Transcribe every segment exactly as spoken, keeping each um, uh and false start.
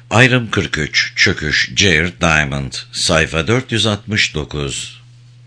Ayrım kırk üç, Çöküş, Jared Diamond, sayfa dört yüz altmış dokuz.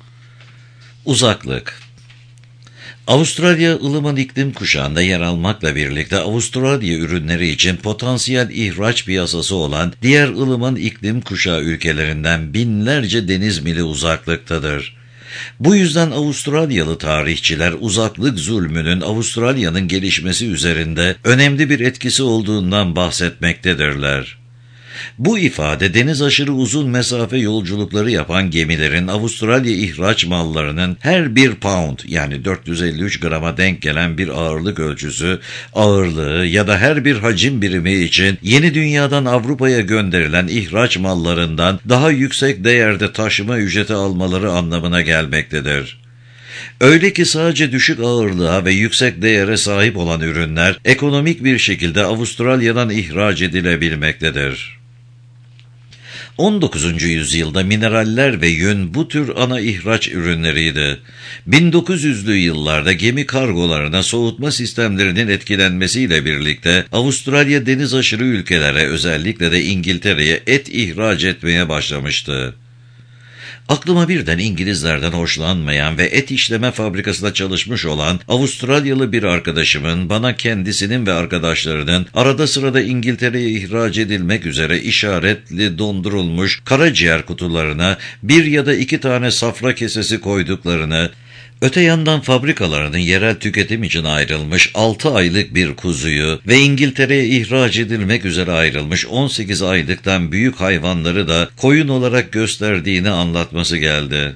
Uzaklık. Avustralya, ılıman iklim kuşağında yer almakla birlikte Avustralya ürünleri için potansiyel ihraç piyasası olan diğer ılıman iklim kuşağı ülkelerinden binlerce deniz mili uzaklıktadır. Bu yüzden Avustralyalı tarihçiler uzaklık zulmünün Avustralya'nın gelişmesi üzerinde önemli bir etkisi olduğundan bahsetmektedirler. Bu ifade deniz aşırı uzun mesafe yolculukları yapan gemilerin Avustralya ihraç mallarının her bir pound yani dört yüz elli üç grama denk gelen bir ağırlık ölçüsü, ağırlığı ya da her bir hacim birimi için yeni dünyadan Avrupa'ya gönderilen ihraç mallarından daha yüksek değerde taşıma ücreti almaları anlamına gelmektedir. Öyle ki sadece düşük ağırlığa ve yüksek değere sahip olan ürünler ekonomik bir şekilde Avustralya'dan ihraç edilebilmektedir. on dokuzuncu yüzyılda mineraller ve yün bu tür ana ihraç ürünleriydi. bin dokuz yüzlü yıllarda gemi kargolarına soğutma sistemlerinin etkilenmesiyle birlikte Avustralya deniz aşırı ülkelere, özellikle de İngiltere'ye et ihraç etmeye başlamıştı. Aklıma birden İngilizlerden hoşlanmayan ve et işleme fabrikasında çalışmış olan Avustralyalı bir arkadaşımın bana kendisinin ve arkadaşlarının arada sırada İngiltere'ye ihraç edilmek üzere işaretli dondurulmuş karaciğer kutularına bir ya da iki tane safra kesesi koyduklarını, öte yandan fabrikalarının yerel tüketim için ayrılmış altı aylık bir kuzuyu ve İngiltere'ye ihraç edilmek üzere ayrılmış on sekiz aylıktan büyük hayvanları da koyun olarak gösterdiğini anlatması geldi.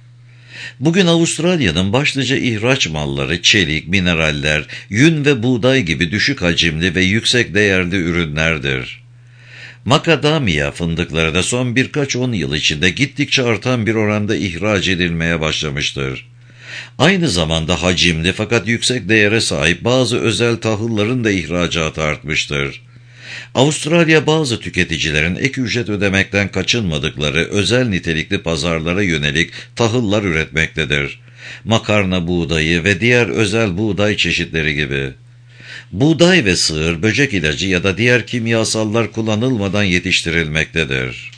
Bugün Avustralya'nın başlıca ihraç malları çelik, mineraller, yün ve buğday gibi düşük hacimli ve yüksek değerli ürünlerdir. Makadamia fındıkları da son birkaç on yıl içinde gittikçe artan bir oranda ihraç edilmeye başlamıştır. Aynı zamanda hacimli fakat yüksek değere sahip bazı özel tahılların da ihracatı artmıştır. Avustralya bazı tüketicilerin ek ücret ödemekten kaçınmadıkları özel nitelikli pazarlara yönelik tahıllar üretmektedir. Makarna buğdayı ve diğer özel buğday çeşitleri gibi. Buğday ve sığır, böcek ilacı ya da diğer kimyasallar kullanılmadan yetiştirilmektedir.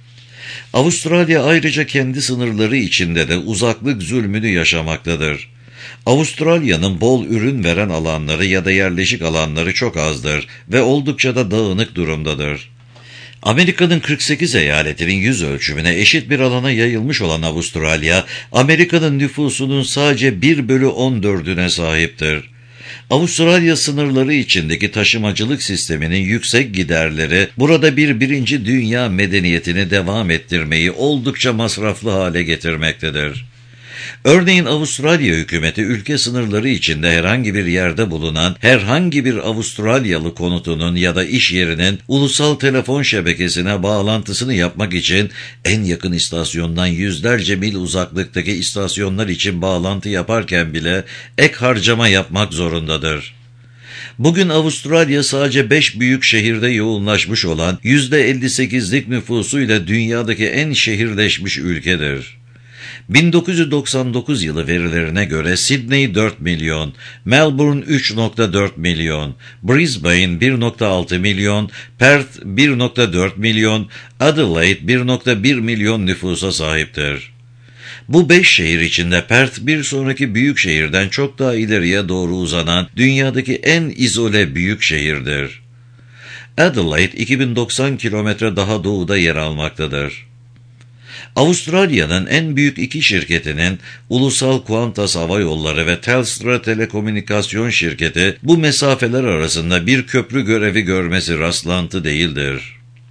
Avustralya ayrıca kendi sınırları içinde de uzaklık zulmünü yaşamaktadır. Avustralya'nın bol ürün veren alanları ya da yerleşik alanları çok azdır ve oldukça da dağınık durumdadır. Amerika'nın kırk sekiz eyaletinin yüz ölçümüne eşit bir alana yayılmış olan Avustralya, Amerika'nın nüfusunun sadece bir bölü on dördüne sahiptir. Avustralya sınırları içindeki taşımacılık sisteminin yüksek giderleri burada bir birinci dünya medeniyetini devam ettirmeyi oldukça masraflı hale getirmektedir. Örneğin Avustralya hükümeti ülke sınırları içinde herhangi bir yerde bulunan herhangi bir Avustralyalı konutunun ya da iş yerinin ulusal telefon şebekesine bağlantısını yapmak için en yakın istasyondan yüzlerce mil uzaklıktaki istasyonlar için bağlantı yaparken bile ek harcama yapmak zorundadır. Bugün Avustralya sadece beş büyük şehirde yoğunlaşmış olan yüzde elli sekizlik nüfusuyla dünyadaki en şehirleşmiş ülkedir. bin dokuz yüz doksan dokuz yılı verilerine göre Sydney dört milyon, Melbourne üç virgül dört milyon, Brisbane bir virgül altı milyon, Perth bir virgül dört milyon, Adelaide bir virgül bir milyon nüfusa sahiptir. Bu beş şehir içinde Perth bir sonraki büyük şehirden çok daha ileriye doğru uzanan dünyadaki en izole büyük şehirdir. Adelaide iki bin doksan kilometre daha doğuda yer almaktadır. Avustralya'nın en büyük iki şirketinin Ulusal Qantas Hava Yolları ve Telstra Telekomünikasyon Şirketi bu mesafeler arasında bir köprü görevi görmesi rastlantı değildir.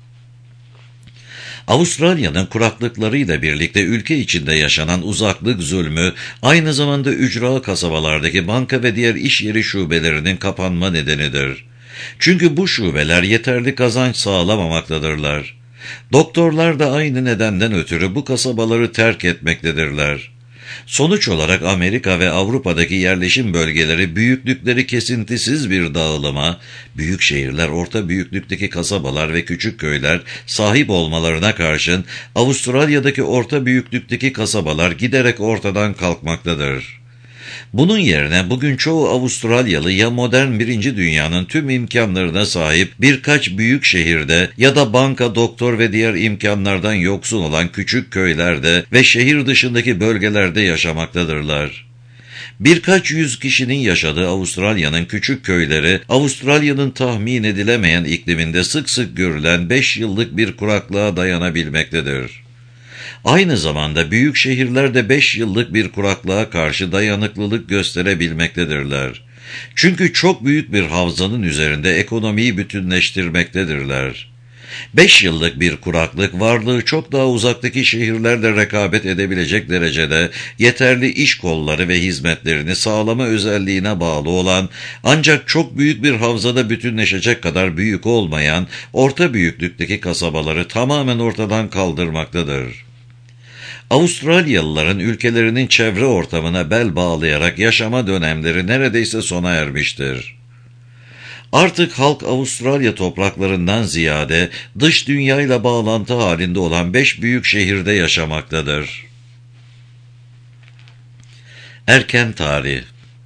Avustralya'nın kuraklıklarıyla birlikte ülke içinde yaşanan uzaklık zulmü aynı zamanda ücra kasabalardaki banka ve diğer iş yeri şubelerinin kapanma nedenidir. Çünkü bu şubeler yeterli kazanç sağlamamaktadırlar. Doktorlar da aynı nedenden ötürü bu kasabaları terk etmektedirler. Sonuç olarak Amerika ve Avrupa'daki yerleşim bölgeleri büyüklükleri kesintisiz bir dağılıma, büyük şehirler, orta büyüklükteki kasabalar ve küçük köyler sahip olmalarına karşın Avustralya'daki orta büyüklükteki kasabalar giderek ortadan kalkmaktadır. Bunun yerine bugün çoğu Avustralyalı ya modern birinci dünyanın tüm imkanlarına sahip birkaç büyük şehirde ya da banka, doktor ve diğer imkanlardan yoksun olan küçük köylerde ve şehir dışındaki bölgelerde yaşamaktadırlar. Birkaç yüz kişinin yaşadığı Avustralya'nın küçük köyleri, Avustralya'nın tahmin edilemeyen ikliminde sık sık görülen beş yıllık bir kuraklığa dayanabilmektedir. Aynı zamanda büyük şehirler de beş yıllık bir kuraklığa karşı dayanıklılık gösterebilmektedirler. Çünkü çok büyük bir havzanın üzerinde ekonomiyi bütünleştirmektedirler. Beş yıllık bir kuraklık varlığı çok daha uzaktaki şehirlerle rekabet edebilecek derecede yeterli iş kolları ve hizmetlerini sağlama özelliğine bağlı olan ancak çok büyük bir havzada bütünleşecek kadar büyük olmayan orta büyüklükteki kasabaları tamamen ortadan kaldırmaktadır. Avustralyalıların ülkelerinin çevre ortamına bel bağlayarak yaşama dönemleri neredeyse sona ermiştir. Artık halk Avustralya topraklarından ziyade dış dünyayla bağlantı halinde olan beş büyük şehirde yaşamaktadır. Erken tarih.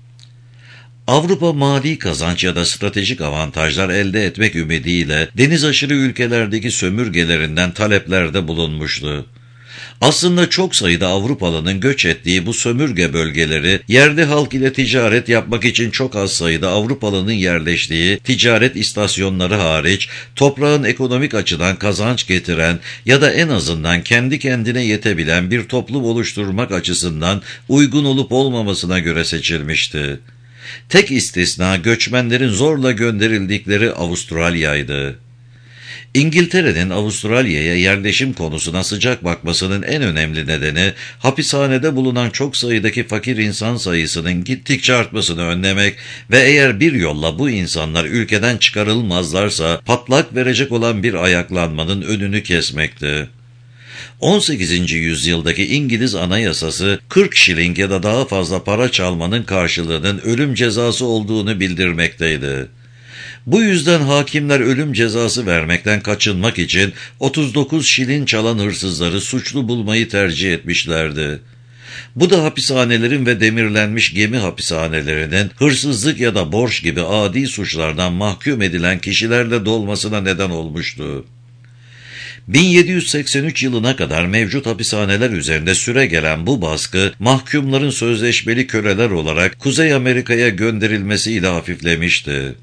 Avrupa mali kazanç ya da stratejik avantajlar elde etmek ümidiyle deniz aşırı ülkelerdeki sömürgelerinden taleplerde bulunmuştu. Aslında çok sayıda Avrupalının göç ettiği bu sömürge bölgeleri, yerli halk ile ticaret yapmak için çok az sayıda Avrupalının yerleştiği ticaret istasyonları hariç, toprağın ekonomik açıdan kazanç getiren ya da en azından kendi kendine yetebilen bir toplum oluşturmak açısından uygun olup olmamasına göre seçilmişti. Tek istisna göçmenlerin zorla gönderildikleri Avustralya'ydı. İngiltere'nin Avustralya'ya yerleşim konusuna sıcak bakmasının en önemli nedeni, hapishanede bulunan çok sayıdaki fakir insan sayısının gittikçe artmasını önlemek ve eğer bir yolla bu insanlar ülkeden çıkarılmazlarsa patlak verecek olan bir ayaklanmanın önünü kesmekti. on sekizinci yüzyıldaki İngiliz Anayasası, kırk şiling ya da daha fazla para çalmanın karşılığının ölüm cezası olduğunu bildirmekteydi. Bu yüzden hakimler ölüm cezası vermekten kaçınmak için otuz dokuz şilin çalan hırsızları suçlu bulmayı tercih etmişlerdi. Bu da hapishanelerin ve demirlenmiş gemi hapishanelerinin hırsızlık ya da borç gibi adi suçlardan mahkum edilen kişilerle dolmasına neden olmuştu. bin yedi yüz seksen üç yılına kadar mevcut hapishaneler üzerinde süregelen bu baskı, mahkumların sözleşmeli köleler olarak Kuzey Amerika'ya gönderilmesiyle hafiflemişti.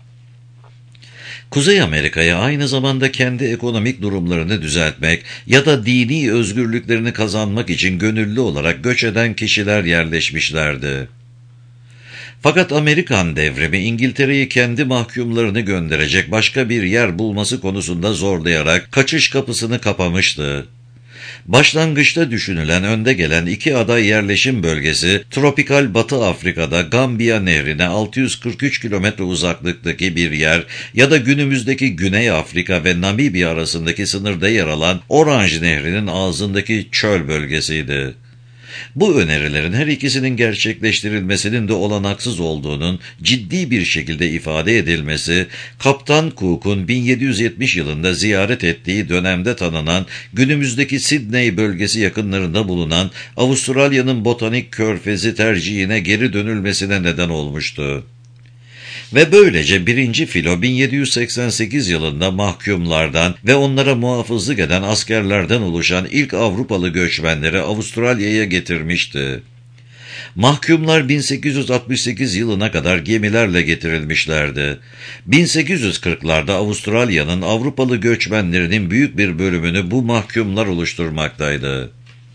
Kuzey Amerika'ya aynı zamanda kendi ekonomik durumlarını düzeltmek ya da dini özgürlüklerini kazanmak için gönüllü olarak göç eden kişiler yerleşmişlerdi. Fakat Amerikan devrimi İngiltere'yi kendi mahkumlarını gönderecek başka bir yer bulması konusunda zorlayarak kaçış kapısını kapamıştı. Başlangıçta düşünülen önde gelen iki aday yerleşim bölgesi, tropikal Batı Afrika'da Gambiya Nehri'ne altı yüz kırk üç kilometre uzaklıktaki bir yer ya da günümüzdeki Güney Afrika ve Namibya arasındaki sınırda yer alan Orange Nehri'nin ağzındaki çöl bölgesiydi. Bu önerilerin her ikisinin gerçekleştirilmesinin de olanaksız olduğunun ciddi bir şekilde ifade edilmesi, Kaptan Cook'un bin yedi yüz yetmiş yılında ziyaret ettiği dönemde tanınan günümüzdeki Sydney bölgesi yakınlarında bulunan Avustralya'nın botanik körfezi tercihine geri dönülmesine neden olmuştu. Ve böylece birinci filo bin yedi yüz seksen sekiz yılında mahkumlardan ve onlara muhafızlık eden askerlerden oluşan ilk Avrupalı göçmenleri Avustralya'ya getirmişti. Mahkumlar bin sekiz yüz altmış sekiz yılına kadar gemilerle getirilmişlerdi. bin sekiz yüz kırklarda Avustralya'nın Avrupalı göçmenlerinin büyük bir bölümünü bu mahkumlar oluşturmaktaydı.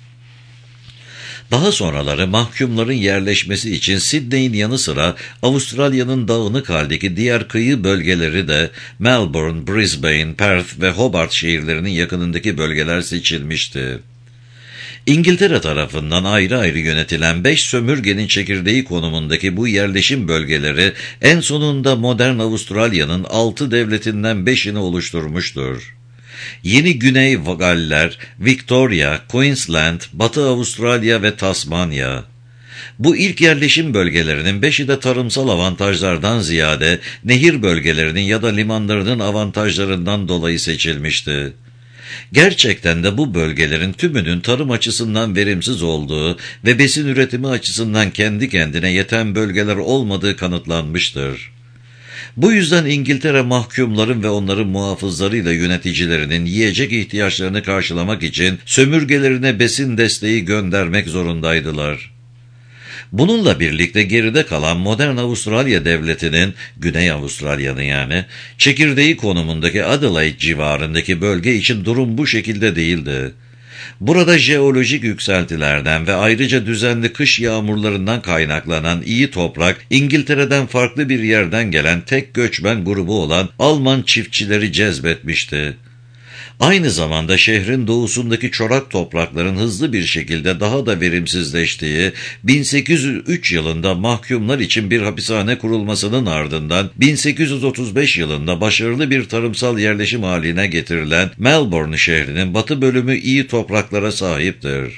Daha sonraları mahkumların yerleşmesi için Sydney'in yanı sıra Avustralya'nın dağınık haldeki diğer kıyı bölgeleri de Melbourne, Brisbane, Perth ve Hobart şehirlerinin yakınındaki bölgeler seçilmişti. İngiltere tarafından ayrı ayrı yönetilen beş sömürgenin çekirdeği konumundaki bu yerleşim bölgeleri en sonunda modern Avustralya'nın altı devletinden beşini oluşturmuştur. Yeni Güney Galler, Victoria, Queensland, Batı Avustralya ve Tasmanya. Bu ilk yerleşim bölgelerinin beşi de tarımsal avantajlardan ziyade nehir bölgelerinin ya da limanlarının avantajlarından dolayı seçilmişti. Gerçekten de bu bölgelerin tümünün tarım açısından verimsiz olduğu ve besin üretimi açısından kendi kendine yeten bölgeler olmadığı kanıtlanmıştır. Bu yüzden İngiltere mahkumların ve onların muhafızlarıyla yöneticilerinin yiyecek ihtiyaçlarını karşılamak için sömürgelerine besin desteği göndermek zorundaydılar. Bununla birlikte geride kalan modern Avustralya devletinin, Güney Avustralya'nın yani, çekirdeği konumundaki Adelaide civarındaki bölge için durum bu şekilde değildi. Burada jeolojik yükseltilerden ve ayrıca düzenli kış yağmurlarından kaynaklanan iyi toprak, İngiltere'den farklı bir yerden gelen tek göçmen grubu olan Alman çiftçileri cezbetmişti. Aynı zamanda şehrin doğusundaki çorak toprakların hızlı bir şekilde daha da verimsizleştiği, bin sekiz yüz üç yılında mahkumlar için bir hapishane kurulmasının ardından bin sekiz yüz otuz beş yılında başarılı bir tarımsal yerleşim haline getirilen Melbourne şehrinin batı bölümü iyi topraklara sahiptir.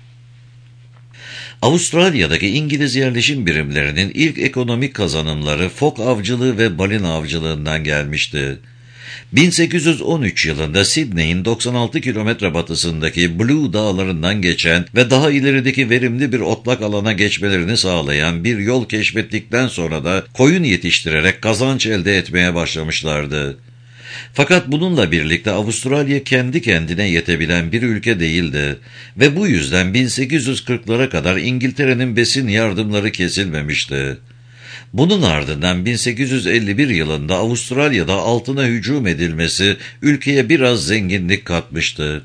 Avustralya'daki İngiliz yerleşim birimlerinin ilk ekonomik kazanımları fok avcılığı ve balina avcılığından gelmişti. bin sekiz yüz on üç yılında Sydney'in doksan altı kilometre batısındaki Blue Dağları'ndan geçen ve daha ilerideki verimli bir otlak alana geçmelerini sağlayan bir yol keşfettikten sonra da koyun yetiştirerek kazanç elde etmeye başlamışlardı. Fakat bununla birlikte Avustralya kendi kendine yetebilen bir ülke değildi ve bu yüzden bin sekiz yüz kırklara kadar İngiltere'nin besin yardımları kesilmemişti. Bunun ardından bin sekiz yüz elli bir yılında Avustralya'da altına hücum edilmesi ülkeye biraz zenginlik katmıştı.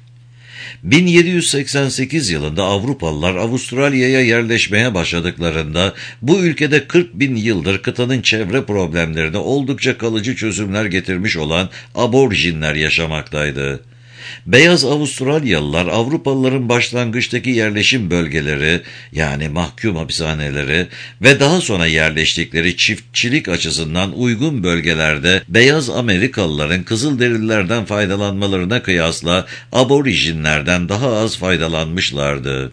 bin yedi yüz seksen sekiz yılında Avrupalılar Avustralya'ya yerleşmeye başladıklarında bu ülkede kırk bin yıldır kıtanın çevre problemlerine oldukça kalıcı çözümler getirmiş olan aborjinler yaşamaktaydı. Beyaz Avustralyalılar Avrupalıların başlangıçtaki yerleşim bölgeleri yani mahkum hapishaneleri ve daha sonra yerleştikleri çiftçilik açısından uygun bölgelerde beyaz Amerikalıların Kızılderililerden faydalanmalarına kıyasla aborijinlerden daha az faydalanmışlardı.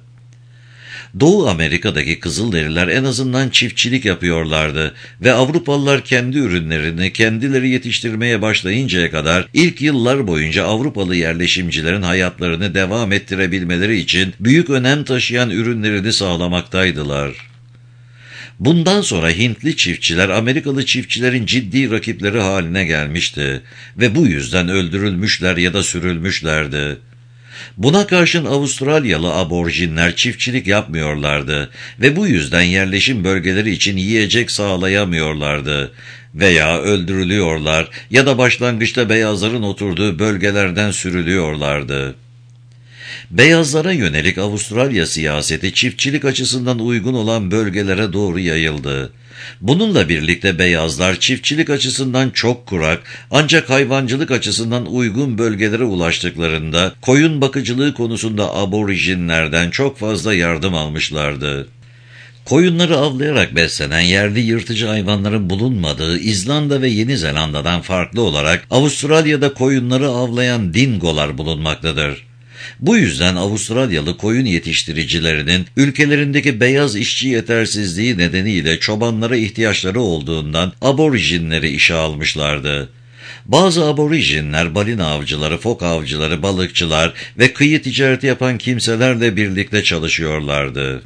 Doğu Amerika'daki Kızılderililer en azından çiftçilik yapıyorlardı ve Avrupalılar kendi ürünlerini kendileri yetiştirmeye başlayıncaya kadar ilk yıllar boyunca Avrupalı yerleşimcilerin hayatlarını devam ettirebilmeleri için büyük önem taşıyan ürünlerini sağlamaktaydılar. Bundan sonra Hintli çiftçiler Amerikalı çiftçilerin ciddi rakipleri haline gelmişti ve bu yüzden öldürülmüşler ya da sürülmüşlerdi. Buna karşın Avustralyalı aborjinler çiftçilik yapmıyorlardı ve bu yüzden yerleşim bölgeleri için yiyecek sağlayamıyorlardı veya öldürülüyorlar ya da başlangıçta beyazların oturduğu bölgelerden sürülüyorlardı. Beyazlara yönelik Avustralya siyaseti çiftçilik açısından uygun olan bölgelere doğru yayıldı. Bununla birlikte beyazlar çiftçilik açısından çok kurak ancak hayvancılık açısından uygun bölgelere ulaştıklarında koyun bakıcılığı konusunda aborijinlerden çok fazla yardım almışlardı. Koyunları avlayarak beslenen yerli yırtıcı hayvanların bulunmadığı İzlanda ve Yeni Zelanda'dan farklı olarak Avustralya'da koyunları avlayan dingolar bulunmaktadır. Bu yüzden Avustralyalı koyun yetiştiricilerinin ülkelerindeki beyaz işçi yetersizliği nedeniyle çobanlara ihtiyaçları olduğundan aborijinleri işe almışlardı. Bazı aborijinler balina avcıları, fok avcıları, balıkçılar ve kıyı ticareti yapan kimselerle birlikte çalışıyorlardı.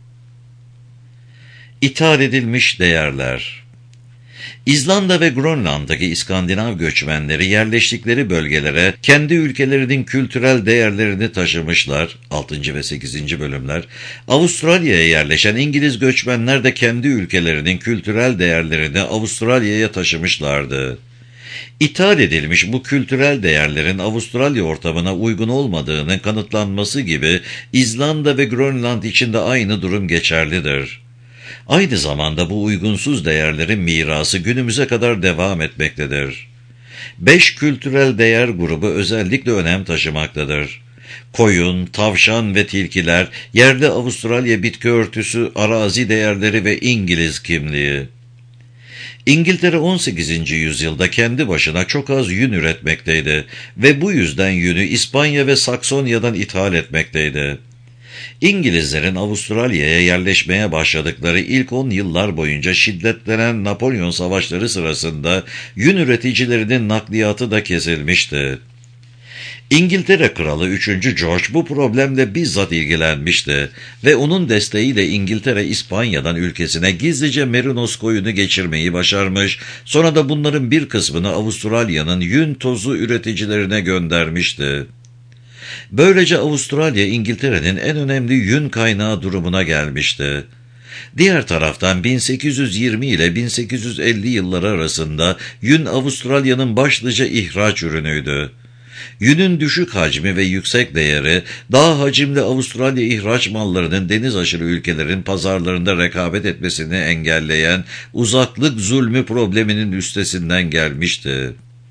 İthal edilmiş değerler. İzlanda ve Grönland'daki İskandinav göçmenleri yerleştikleri bölgelere kendi ülkelerinin kültürel değerlerini taşımışlar. altıncı ve sekizinci bölümler. Avustralya'ya yerleşen İngiliz göçmenler de kendi ülkelerinin kültürel değerlerini Avustralya'ya taşımışlardı. İthal edilmiş bu kültürel değerlerin Avustralya ortamına uygun olmadığının kanıtlanması gibi İzlanda ve Grönland için de aynı durum geçerlidir. Aynı zamanda bu uygunsuz değerlerin mirası günümüze kadar devam etmektedir. Beş kültürel değer grubu özellikle önem taşımaktadır. Koyun, tavşan ve tilkiler, yerli Avustralya bitki örtüsü, arazi değerleri ve İngiliz kimliği. İngiltere on sekizinci yüzyılda kendi başına çok az yün üretmekteydi ve bu yüzden yünü İspanya ve Saksonya'dan ithal etmekteydi. İngilizlerin Avustralya'ya yerleşmeye başladıkları ilk on yıllar boyunca şiddetlenen Napolyon savaşları sırasında yün üreticilerinin nakliyatı da kesilmişti. İngiltere Kralı üçüncü George bu problemle bizzat ilgilenmişti ve onun desteğiyle İngiltere İspanya'dan ülkesine gizlice merinos koyunu geçirmeyi başarmış, sonra da bunların bir kısmını Avustralya'nın yün tozu üreticilerine göndermişti. Böylece Avustralya İngiltere'nin en önemli yün kaynağı durumuna gelmişti. Diğer taraftan bin sekiz yüz yirmi ile bin sekiz yüz elli yılları arasında yün Avustralya'nın başlıca ihraç ürünüydü. Yünün düşük hacmi ve yüksek değeri, daha hacimli Avustralya ihraç mallarının deniz aşırı ülkelerin pazarlarında rekabet etmesini engelleyen uzaklık zulmü probleminin üstesinden gelmişti.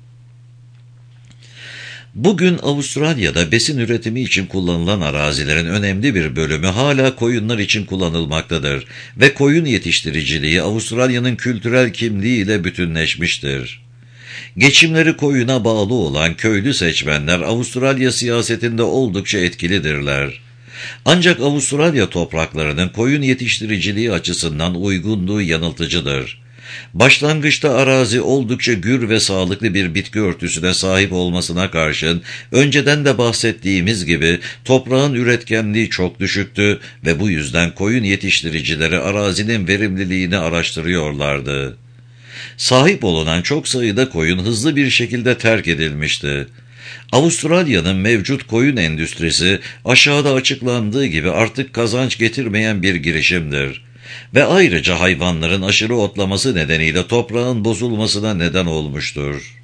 Bugün Avustralya'da besin üretimi için kullanılan arazilerin önemli bir bölümü hala koyunlar için kullanılmaktadır ve koyun yetiştiriciliği Avustralya'nın kültürel kimliğiyle bütünleşmiştir. Geçimleri koyuna bağlı olan köylü seçmenler Avustralya siyasetinde oldukça etkilidirler. Ancak Avustralya topraklarının koyun yetiştiriciliği açısından uygunluğu yanıltıcıdır. Başlangıçta arazi oldukça gür ve sağlıklı bir bitki örtüsüne sahip olmasına karşın, önceden de bahsettiğimiz gibi toprağın üretkenliği çok düşüktü ve bu yüzden koyun yetiştiricileri arazinin verimliliğini araştırıyorlardı. Sahip olunan çok sayıda koyun hızlı bir şekilde terk edilmişti. Avustralya'nın mevcut koyun endüstrisi aşağıda açıklandığı gibi artık kazanç getirmeyen bir girişimdir. Ve ayrıca hayvanların aşırı otlaması nedeniyle toprağın bozulmasına neden olmuştur.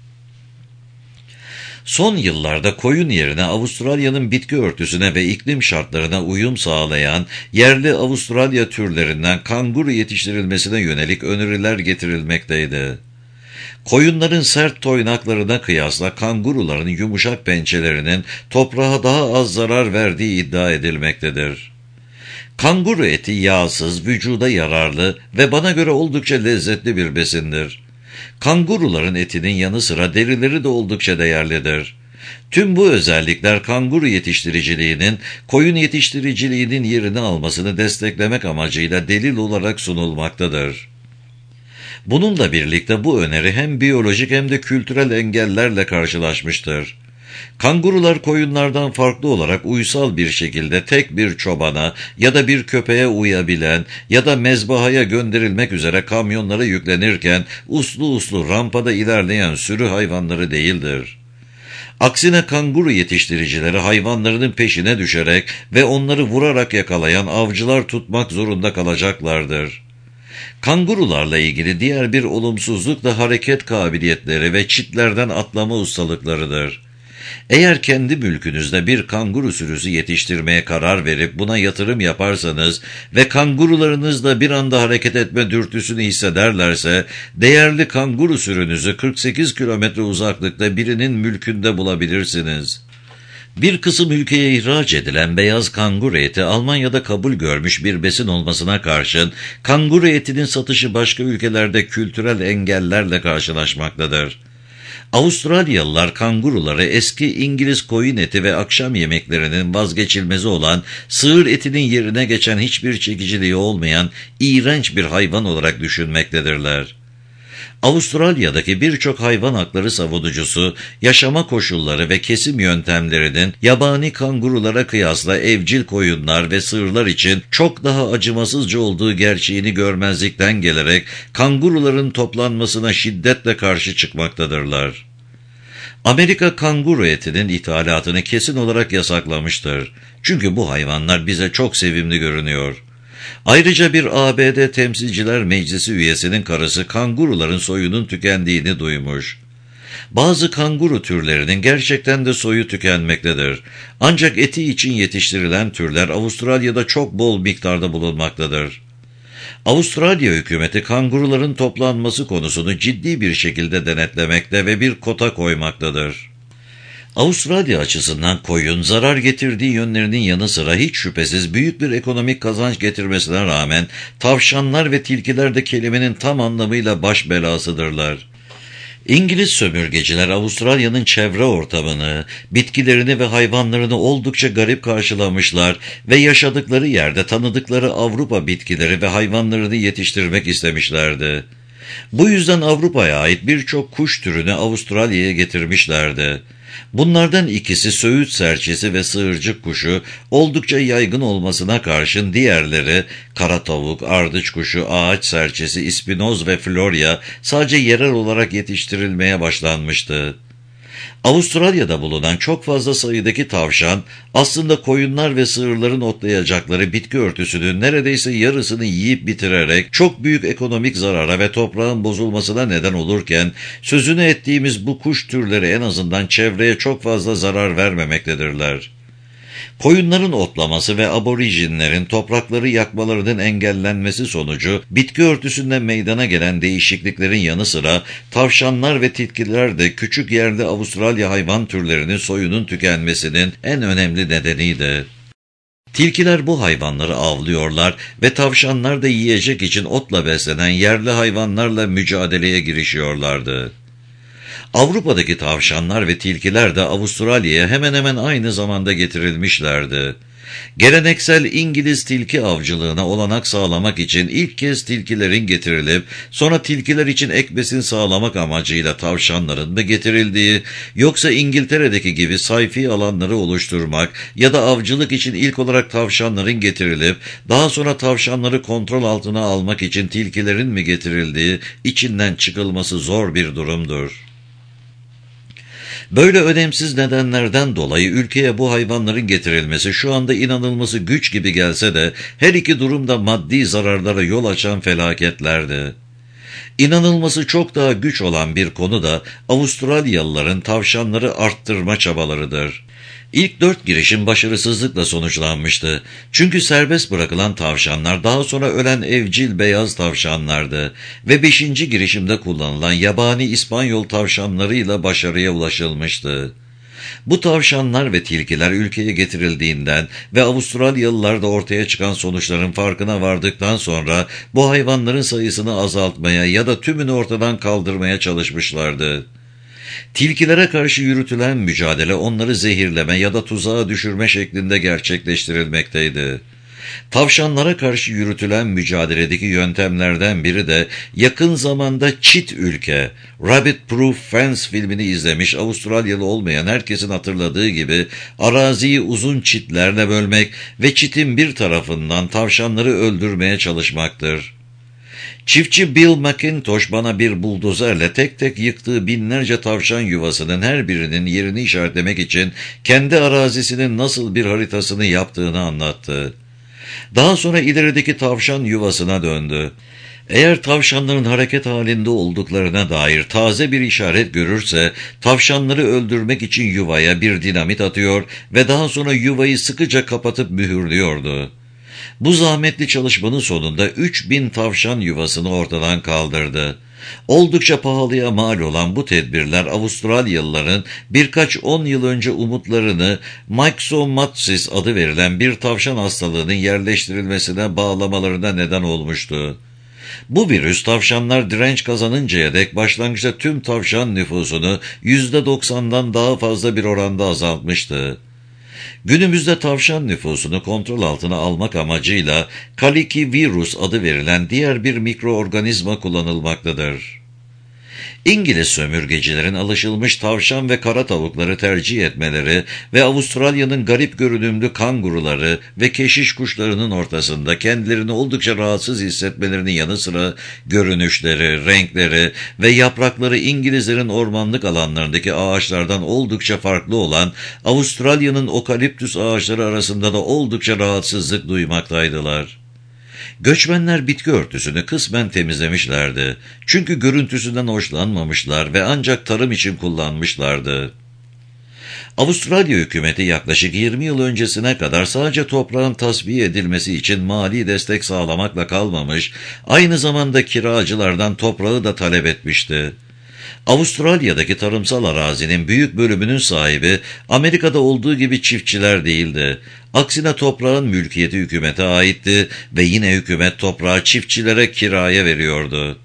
Son yıllarda koyun yerine Avustralya'nın bitki örtüsüne ve iklim şartlarına uyum sağlayan yerli Avustralya türlerinden kanguru yetiştirilmesine yönelik öneriler getirilmekteydi. Koyunların sert toynaklarına kıyasla kanguruların yumuşak pençelerinin toprağa daha az zarar verdiği iddia edilmektedir. Kanguru eti yağsız, vücuda yararlı ve bana göre oldukça lezzetli bir besindir. Kanguruların etinin yanı sıra derileri de oldukça değerlidir. Tüm bu özellikler kanguru yetiştiriciliğinin koyun yetiştiriciliğinin yerini almasını desteklemek amacıyla delil olarak sunulmaktadır. Bununla birlikte bu öneri hem biyolojik hem de kültürel engellerle karşılaşmıştır. Kangurular koyunlardan farklı olarak uysal bir şekilde tek bir çobana ya da bir köpeğe uyabilen ya da mezbahaya gönderilmek üzere kamyonlara yüklenirken uslu uslu rampada ilerleyen sürü hayvanları değildir. Aksine kanguru yetiştiricileri hayvanlarının peşine düşerek ve onları vurarak yakalayan avcılar tutmak zorunda kalacaklardır. Kangurularla ilgili diğer bir olumsuzluk da hareket kabiliyetleri ve çitlerden atlama ustalıklarıdır. Eğer kendi mülkünüzde bir kanguru sürüsü yetiştirmeye karar verip buna yatırım yaparsanız ve kangurularınız da bir anda hareket etme dürtüsünü hissederlerse, değerli kanguru sürünüzü kırk sekiz kilometre uzaklıkta birinin mülkünde bulabilirsiniz. Bir kısım ülkeye ihraç edilen beyaz kanguru eti Almanya'da kabul görmüş bir besin olmasına karşın, kanguru etinin satışı başka ülkelerde kültürel engellerle karşılaşmaktadır. Avustralyalılar kanguruları eski İngiliz koyun eti ve akşam yemeklerinin vazgeçilmezi olan sığır etinin yerine geçen hiçbir çekiciliği olmayan iğrenç bir hayvan olarak düşünmektedirler. Avustralya'daki birçok hayvan hakları savunucusu, yaşama koşulları ve kesim yöntemlerinin yabani kangurulara kıyasla evcil koyunlar ve sığırlar için çok daha acımasızca olduğu gerçeğini görmezlikten gelerek kanguruların toplanmasına şiddetle karşı çıkmaktadırlar. Amerika kanguru etinin ithalatını kesin olarak yasaklamıştır. Çünkü bu hayvanlar bize çok sevimli görünüyor. Ayrıca bir A B D Temsilciler Meclisi üyesinin karısı kanguruların soyunun tükendiğini duymuş. Bazı kanguru türlerinin gerçekten de soyu tükenmektedir. Ancak eti için yetiştirilen türler Avustralya'da çok bol miktarda bulunmaktadır. Avustralya hükümeti kanguruların toplanması konusunu ciddi bir şekilde denetlemekte ve bir kota koymaktadır. Avustralya açısından koyun zarar getirdiği yönlerinin yanı sıra hiç şüphesiz büyük bir ekonomik kazanç getirmesine rağmen tavşanlar ve tilkiler de kelimenin tam anlamıyla baş belasıdırlar. İngiliz sömürgeciler Avustralya'nın çevre ortamını, bitkilerini ve hayvanlarını oldukça garip karşılamışlar ve yaşadıkları yerde tanıdıkları Avrupa bitkileri ve hayvanlarını yetiştirmek istemişlerdi. Bu yüzden Avrupa'ya ait birçok kuş türünü Avustralya'ya getirmişlerdi. Bunlardan ikisi söğüt serçesi ve sığırcık kuşu oldukça yaygın olmasına karşın diğerleri kara tavuk, ardıç kuşu, ağaç serçesi, ispinoz ve florya sadece yerel olarak yetiştirilmeye başlanmıştı. Avustralya'da bulunan çok fazla sayıdaki tavşan aslında koyunlar ve sığırların otlayacakları bitki örtüsünün neredeyse yarısını yiyip bitirerek çok büyük ekonomik zarara ve toprağın bozulmasına neden olurken sözünü ettiğimiz bu kuş türleri en azından çevreye çok fazla zarar vermemektedirler. Koyunların otlaması ve aborijinlerin toprakları yakmalarının engellenmesi sonucu bitki örtüsünde meydana gelen değişikliklerin yanı sıra tavşanlar ve tilkiler de küçük yerli Avustralya hayvan türlerinin soyunun tükenmesinin en önemli nedeniydi. Tilkiler bu hayvanları avlıyorlar ve tavşanlar da yiyecek için otla beslenen yerli hayvanlarla mücadeleye girişiyorlardı. Avrupa'daki tavşanlar ve tilkiler de Avustralya'ya hemen hemen aynı zamanda getirilmişlerdi. Geleneksel İngiliz tilki avcılığına olanak sağlamak için ilk kez tilkilerin getirilip sonra tilkiler için ek besin sağlamak amacıyla tavşanların mı getirildiği, yoksa İngiltere'deki gibi sayfi alanları oluşturmak ya da avcılık için ilk olarak tavşanların getirilip daha sonra tavşanları kontrol altına almak için tilkilerin mi getirildiği içinden çıkılması zor bir durumdur. Böyle önemsiz nedenlerden dolayı ülkeye bu hayvanların getirilmesi şu anda inanılması güç gibi gelse de her iki durumda maddi zararlara yol açan felaketlerdi. İnanılması çok daha güç olan bir konu da Avustralyalıların tavşanları arttırma çabalarıdır. İlk dört girişim başarısızlıkla sonuçlanmıştı. Çünkü serbest bırakılan tavşanlar daha sonra ölen evcil beyaz tavşanlardı ve beşinci girişimde kullanılan yabani İspanyol tavşanlarıyla başarıya ulaşılmıştı. Bu tavşanlar ve tilkiler ülkeye getirildiğinden ve Avustralyalılar da ortaya çıkan sonuçların farkına vardıktan sonra bu hayvanların sayısını azaltmaya ya da tümünü ortadan kaldırmaya çalışmışlardı. Tilkilere karşı yürütülen mücadele onları zehirleme ya da tuzağa düşürme şeklinde gerçekleştirilmekteydi. Tavşanlara karşı yürütülen mücadeledeki yöntemlerden biri de yakın zamanda Çit Ülke, Rabbit Proof Fence filmini izlemiş Avustralyalı olmayan herkesin hatırladığı gibi araziyi uzun çitlerle bölmek ve çitin bir tarafından tavşanları öldürmeye çalışmaktır. Çiftçi Bill McIntosh bana bir buldozerle tek tek yıktığı binlerce tavşan yuvasının her birinin yerini işaretlemek için kendi arazisinin nasıl bir haritasını yaptığını anlattı. Daha sonra ilerideki tavşan yuvasına döndü. Eğer tavşanların hareket halinde olduklarına dair taze bir işaret görürse, tavşanları öldürmek için yuvaya bir dinamit atıyor ve daha sonra yuvayı sıkıca kapatıp mühürlüyordu. Bu zahmetli çalışmanın sonunda üç bin tavşan yuvasını ortadan kaldırdı. Oldukça pahalıya mal olan bu tedbirler Avustralyalıların birkaç on yıl önce umutlarını Myxomatosis adı verilen bir tavşan hastalığının yerleştirilmesine bağlamalarına neden olmuştu. Bu virüs tavşanlar direnç kazanıncaya dek başlangıçta tüm tavşan nüfusunu yüzde doksandan daha fazla bir oranda azaltmıştı. Günümüzde tavşan nüfusunu kontrol altına almak amacıyla Kaliki virüs adı verilen diğer bir mikroorganizma kullanılmaktadır. İngiliz sömürgecilerin alışılmış tavşan ve kara tavukları tercih etmeleri ve Avustralya'nın garip görünümlü kanguruları ve keşiş kuşlarının ortasında kendilerini oldukça rahatsız hissetmelerinin yanı sıra görünüşleri, renkleri ve yaprakları İngilizlerin ormanlık alanlarındaki ağaçlardan oldukça farklı olan Avustralya'nın okaliptüs ağaçları arasında da oldukça rahatsızlık duymaktaydılar. Göçmenler bitki örtüsünü kısmen temizlemişlerdi. Çünkü görüntüsünden hoşlanmamışlar ve ancak tarım için kullanmışlardı. Avustralya hükümeti yaklaşık yirmi yıl öncesine kadar sadece toprağın tasfiye edilmesi için mali destek sağlamakla kalmamış, aynı zamanda kiracılardan toprağı da talep etmişti. Avustralya'daki tarımsal arazinin büyük bölümünün sahibi Amerika'da olduğu gibi çiftçiler değildi. Aksine toprağın mülkiyeti hükümete aitti ve yine hükümet toprağı çiftçilere kiraya veriyordu.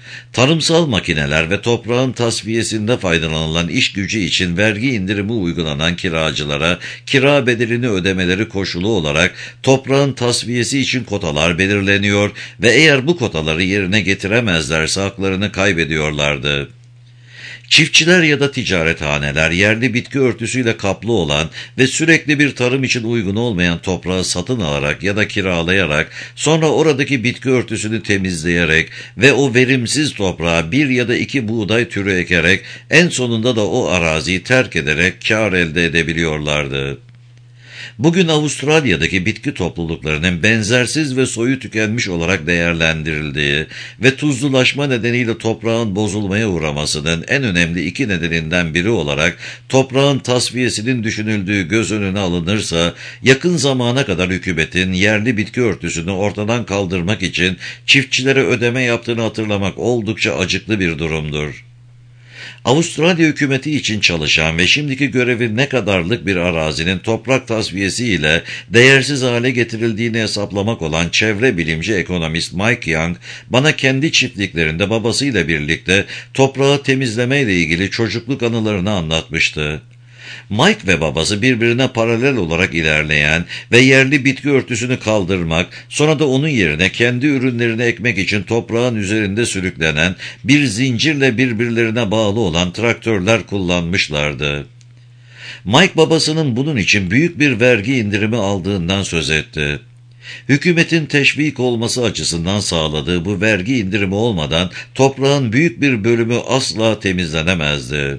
Tarımsal makineler ve toprağın tasfiyesinde faydalanılan iş gücü için vergi indirimi uygulanan kiracılara kira bedelini ödemeleri koşulu olarak toprağın tasfiyesi için kotalar belirleniyor ve eğer bu kotaları yerine getiremezlerse haklarını kaybediyorlardı. Çiftçiler ya da ticarethaneler yerli bitki örtüsüyle kaplı olan ve sürekli bir tarım için uygun olmayan toprağı satın alarak ya da kiralayarak sonra oradaki bitki örtüsünü temizleyerek ve o verimsiz toprağa bir ya da iki buğday türü ekerek en sonunda da o araziyi terk ederek kar elde edebiliyorlardı. Bugün Avustralya'daki bitki topluluklarının benzersiz ve soyu tükenmiş olarak değerlendirildiği ve tuzlulaşma nedeniyle toprağın bozulmaya uğramasının en önemli iki nedeninden biri olarak toprağın tasfiyesinin düşünüldüğü göz önüne alınırsa, yakın zamana kadar hükümetin yerli bitki örtüsünü ortadan kaldırmak için çiftçilere ödeme yaptığını hatırlamak oldukça acıklı bir durumdur. Avustralya hükümeti için çalışan ve şimdiki görevi ne kadarlık bir arazinin toprak tasfiyesi ile değersiz hale getirildiğini hesaplamak olan çevre bilimci ekonomist Mike Young, bana kendi çiftliklerinde babasıyla birlikte toprağı temizleme ile ilgili çocukluk anılarını anlatmıştı. Mike ve babası birbirine paralel olarak ilerleyen ve yerli bitki örtüsünü kaldırmak, sonra da onun yerine kendi ürünlerini ekmek için toprağın üzerinde sürüklenen bir zincirle birbirlerine bağlı olan traktörler kullanmışlardı. Mike babasının bunun için büyük bir vergi indirimi aldığından söz etti. Hükümetin teşvik olması açısından sağladığı bu vergi indirimi olmadan toprağın büyük bir bölümü asla temizlenemezdi.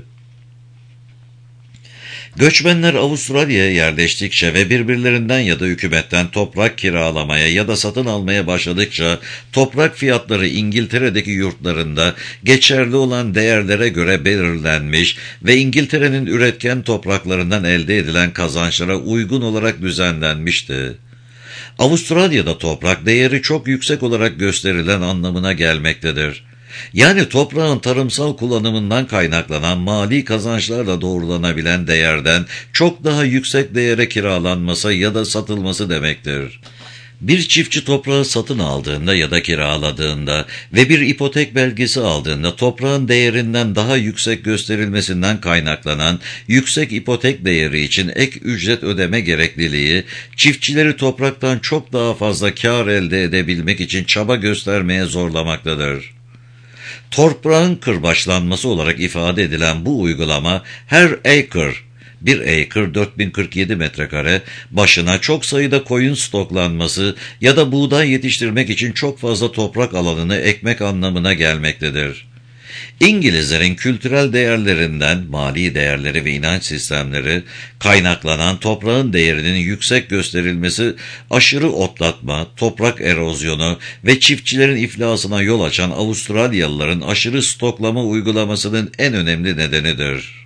Göçmenler Avustralya'ya yerleştikçe ve birbirlerinden ya da hükümetten toprak kiralamaya ya da satın almaya başladıkça toprak fiyatları İngiltere'deki yurtlarında geçerli olan değerlere göre belirlenmiş ve İngiltere'nin üretken topraklarından elde edilen kazançlara uygun olarak düzenlenmişti. Avustralya'da toprak değeri çok yüksek olarak gösterilen anlamına gelmektedir. Yani toprağın tarımsal kullanımından kaynaklanan mali kazançlarla doğrulanabilen değerden çok daha yüksek değere kiralanması ya da satılması demektir. Bir çiftçi toprağı satın aldığında ya da kiraladığında ve bir ipotek belgesi aldığında toprağın değerinden daha yüksek gösterilmesinden kaynaklanan yüksek ipotek değeri için ek ücret ödeme gerekliliği, çiftçileri topraktan çok daha fazla kar elde edebilmek için çaba göstermeye zorlamaktadır. Toprağın kırbaçlanması olarak ifade edilen bu uygulama her acre, bir acre dört bin kırk yedi metrekare, başına çok sayıda koyun stoklanması ya da buğday yetiştirmek için çok fazla toprak alanını ekmek anlamına gelmektedir. İngilizlerin kültürel değerlerinden, mali değerleri ve inanç sistemleri kaynaklanan toprağın değerinin yüksek gösterilmesi, aşırı otlatma, toprak erozyonu ve çiftçilerin iflasına yol açan Avustralyalıların aşırı stoklama uygulamasının en önemli nedenidir.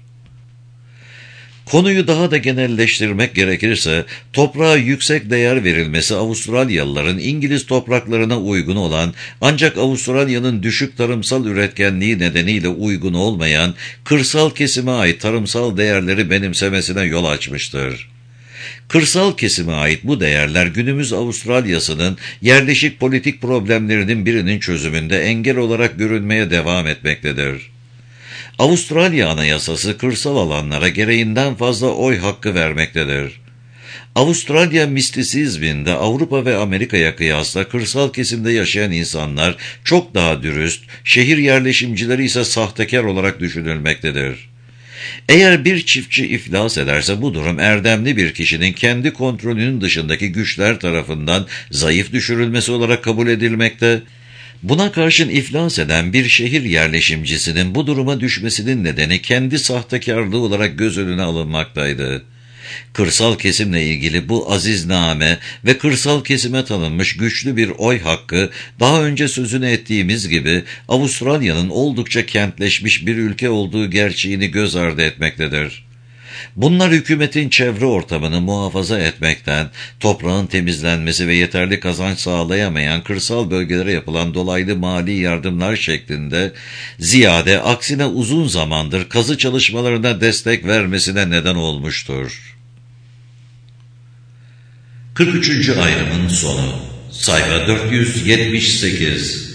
Konuyu daha da genelleştirmek gerekirse, toprağa yüksek değer verilmesi Avustralyalıların İngiliz topraklarına uygun olan ancak Avustralya'nın düşük tarımsal üretkenliği nedeniyle uygun olmayan kırsal kesime ait tarımsal değerleri benimsemesine yol açmıştır. Kırsal kesime ait bu değerler günümüz Avustralya'sının yerleşik politik problemlerinin birinin çözümünde engel olarak görünmeye devam etmektedir. Avustralya Anayasası kırsal alanlara gereğinden fazla oy hakkı vermektedir. Avustralya mistisizminde Avrupa ve Amerika'ya kıyasla kırsal kesimde yaşayan insanlar çok daha dürüst, şehir yerleşimcileri ise sahtekar olarak düşünülmektedir. Eğer bir çiftçi iflas ederse bu durum erdemli bir kişinin kendi kontrolünün dışındaki güçler tarafından zayıf düşürülmesi olarak kabul edilmekte. Buna karşın iflas eden bir şehir yerleşimcisinin bu duruma düşmesinin nedeni kendi sahtekarlığı olarak göz önüne alınmaktaydı. Kırsal kesimle ilgili bu azizname ve kırsal kesime tanınmış güçlü bir oy hakkı, daha önce sözünü ettiğimiz gibi Avustralya'nın oldukça kentleşmiş bir ülke olduğu gerçeğini göz ardı etmektedir. Bunlar hükümetin çevre ortamını muhafaza etmekten, toprağın temizlenmesi ve yeterli kazanç sağlayamayan kırsal bölgelere yapılan dolaylı mali yardımlar şeklinde ziyade aksine uzun zamandır kazı çalışmalarına destek vermesine neden olmuştur. kırk üçüncü ayrımın sonu. Sayfa dört yüz yetmiş sekiz.